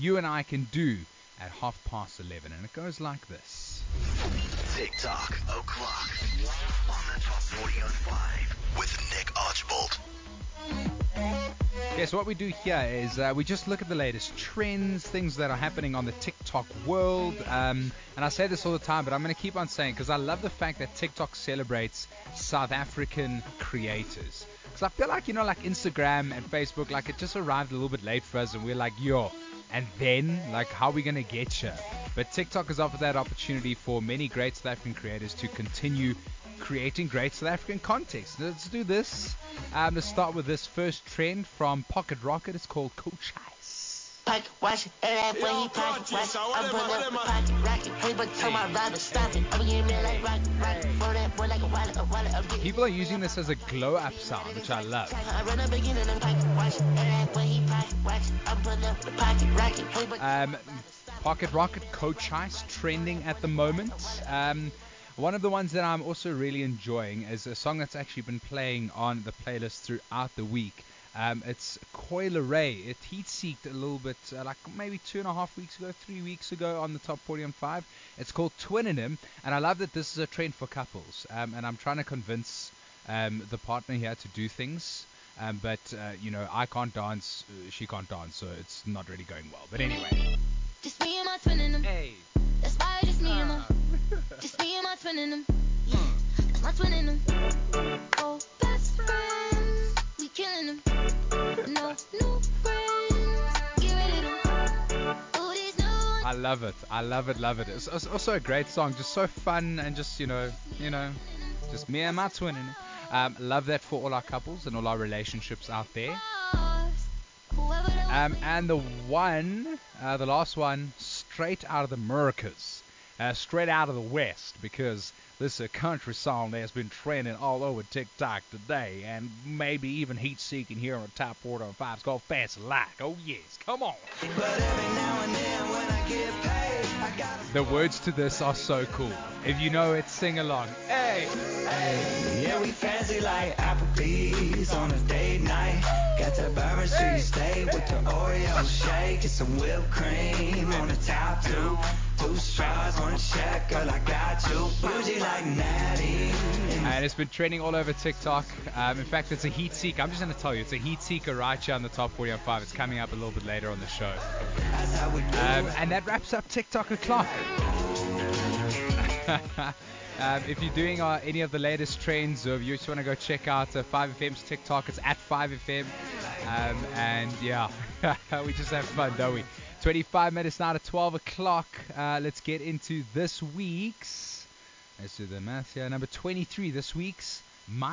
you and I can do at 11:30. And it goes like this. TikTok o'clock on the Top 40 on 5 with Nick Archbold. Okay, so what we do here is we just look at the latest trends, things that are happening on the TikTok world. And I say this all the time, but I'm going to keep on saying because I love the fact that TikTok celebrates South African creators. Because I feel like, like Instagram and Facebook, like it just arrived a little bit late for us and we're like, and then, like, how are we going to get you? But TikTok has offered that opportunity for many great South African creators to continue creating great South African content. Let's do this. Let's start with this first trend from Pocket Rocket. It's called Coach Ice. People are using this as a glow up sound, which I love. Pocket Rocket, Coach Ice, trending at the moment. One of the ones that I'm also really enjoying is a song that's actually been playing on the playlist throughout the week. It's Coil Ray. It heat-seeked a little bit, like maybe 2.5 weeks ago, 3 weeks ago on the Top 40 on 5. It's called Twinning Him, and I love that this is a trend for couples. And I'm trying to convince the partner here to do things. But I can't dance, she can't dance, so it's not really going well. But anyway. Just me and my twinning them. Hey. That's why just me and my. Just me and my twinning them. Yeah, that's my twinning them. Oh, best friends, we killing them. No new friends, get rid of them. Oh, these new ones. I love it. Love it. It's also a great song, just so fun and just just me and my twinning them. Love that for all our couples and all our relationships out there. And the last one, straight out of the Americas, straight out of the West, because this is a country song that's been trending all over TikTok today, and maybe even heat-seeking here on the Top 40 on 5. It's called Fancy Like. Oh yes, come on. But every now and then when I get paid, I gotta. The words to this are so cool. If you know it, sing along. Hey, Hey, yeah, we fancy like Applebee's on a date night. Got that Bourbon Street steak with the Oreo shake. Get some whipped cream on the top two. 2 straws, 1 check, girl, I got you. Bougie like Natty. and it's been trending all over TikTok. In fact, it's a heat seeker. I'm just going to tell you, it's a heat seeker right here on the Top 40 on 5. It's coming up a little bit later on the show. That's how we do. And that wraps up TikTok o'clock. If you're doing any of the latest trends, or if you just want to go check out 5FM's TikTok, it's at 5FM. And yeah, we just have fun, don't we? 25 minutes now to 12 o'clock. Let's get into this week's. Let's do the math here. Number 23 this week's.